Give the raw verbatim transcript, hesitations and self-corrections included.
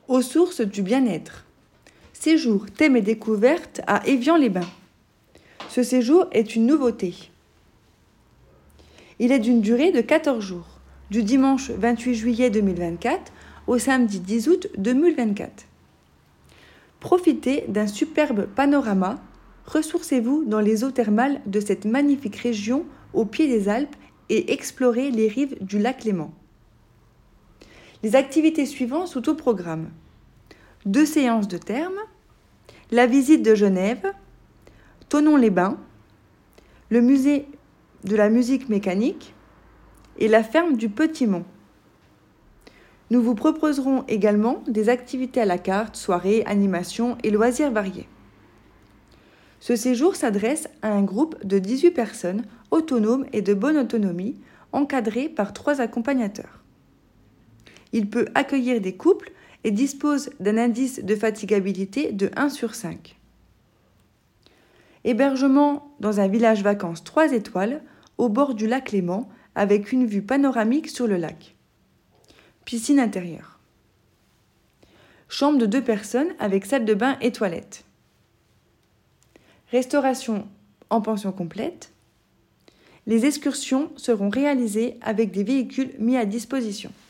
Aux sources du bien-être. Séjour thème et découverte à Évian-les-Bains. Ce séjour est une nouveauté. Il est d'une durée de quatorze jours, du dimanche vingt-huit juillet deux mille vingt-quatre au samedi dix août deux mille vingt-quatre. Profitez d'un superbe panorama, ressourcez-vous dans les eaux thermales de cette magnifique région au pied des Alpes et explorez les rives du lac Léman. Les activités suivantes sont au programme. Deux séances de terme, la visite de Genève, Thonon-les-Bains, le musée de la musique mécanique et la ferme du Petit Mont. Nous vous proposerons également des activités à la carte, soirées, animations et loisirs variés. Ce séjour s'adresse à un groupe de dix-huit personnes autonomes et de bonne autonomie, encadrées par trois accompagnateurs. Il peut accueillir des couples et dispose d'un indice de fatigabilité de un sur cinq. Hébergement dans un village vacances trois étoiles au bord du lac Léman avec une vue panoramique sur le lac. Piscine intérieure. Chambre de deux personnes avec salle de bain et toilette. Restauration en pension complète. Les excursions seront réalisées avec des véhicules mis à disposition.